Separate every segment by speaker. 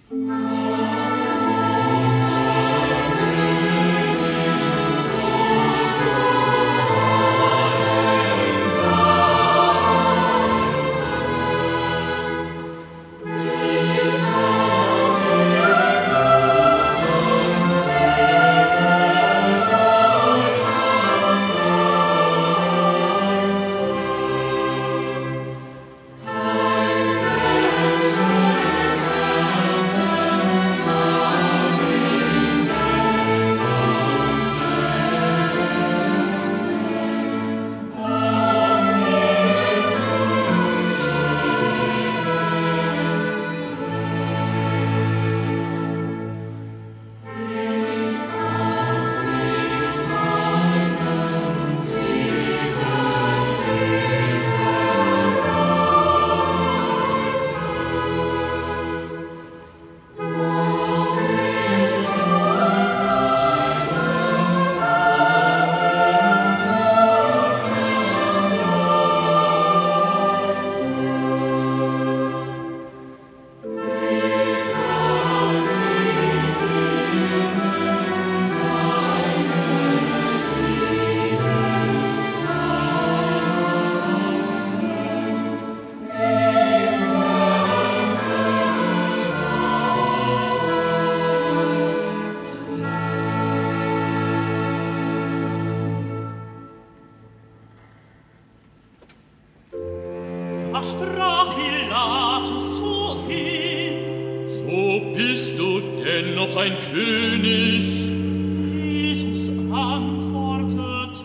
Speaker 1: Da sprach Pilatus zu ihm:
Speaker 2: So bist du denn noch ein König?
Speaker 1: Jesus antwortete: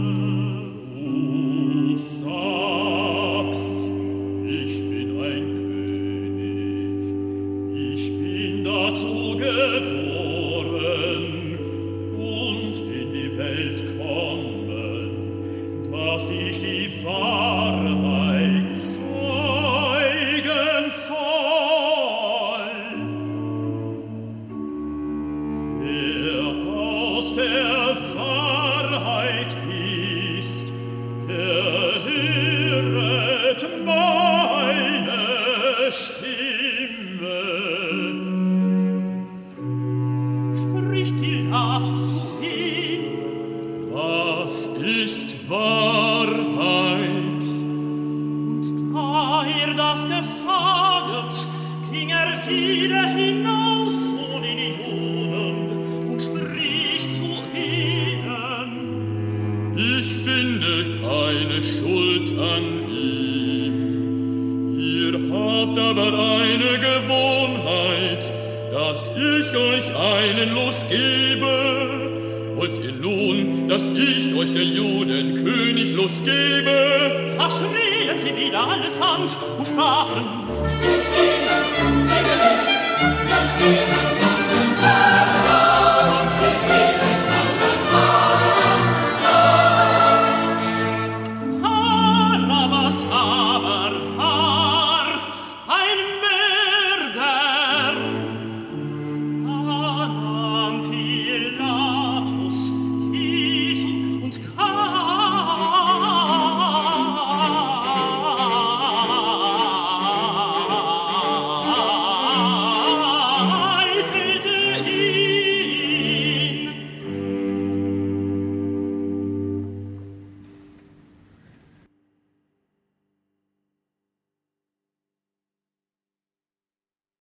Speaker 2: Du sagst's, ich bin ein König. Ich bin dazu geboren und in die Welt kommen, dass ich die Wahrheit zeugen soll. Wer aus der Wahrheit ist, der höret meine Stimme.
Speaker 1: Spricht Pilatus zu ihm:
Speaker 2: Was ist Wahrheit?
Speaker 1: Und da das gesaget, ging wieder hinaus zu den Juden und spricht zu ihnen:
Speaker 2: Ich finde keine Schuld an ihm. Ihr habt aber eine Gewohnheit, dass ich euch einen Los gebe. Wollt ihr nun, dass ich euch der Juden König losgebe?
Speaker 1: Da schrien sie wieder allesamt und sprachen: